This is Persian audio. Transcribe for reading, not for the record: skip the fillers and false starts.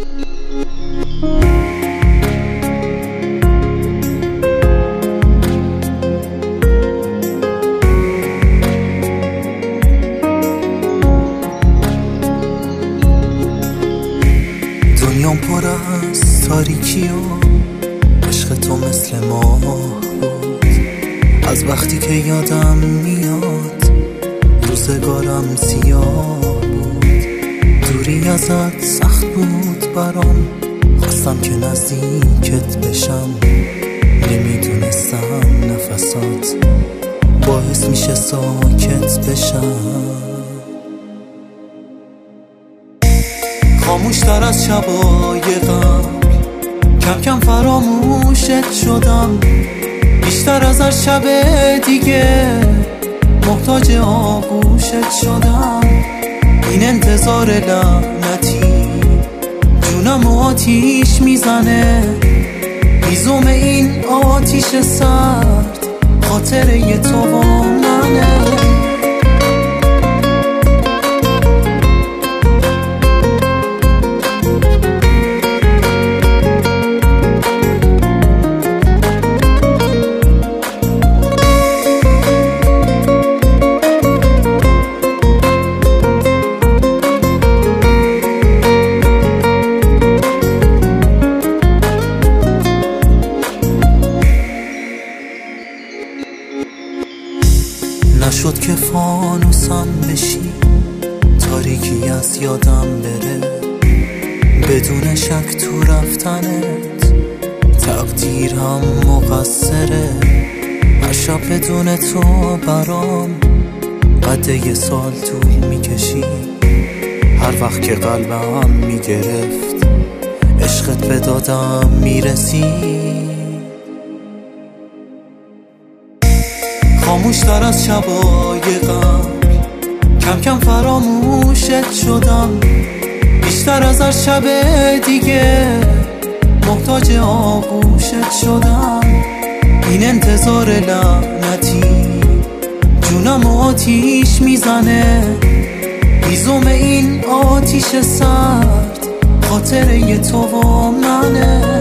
دنیام پر از تاریکی و عشق تو مثل ماه بود. از وقتی که یادم میاد روزگارم سیاه بود. دوری ازت سخت بود برام، خواستم که نزدیکت بشم. نمیدونستم نفسات باعث میشه ساکت بشم. خاموشتر از شبای قبل کم کم فراموشت شدم. بیشتر از هر شب دیگه محتاج آغوشت شدم. این انتظار لعنتی جونم آتیش میزنه. هیزم این آتیش سرد خاطره تو و منه. نشد که فانوسم بشی، تاریکی از یادم بره. بدون شک تو رفتنت تقدیرم مقصره. هر شب بدون تو برام قد یه سال طول میکشی. هر وقت که قلبم میگرفت عشقت به دادم میرسی. خاموشتر از شبای قبل کم کم فراموشت شدم. بیشتر از هر شب دیگه محتاج آغوشت شدم. این انتظار لعنتی جونم آتیش میزنه. هیزم این آتیش سرد خاطره تو و منه.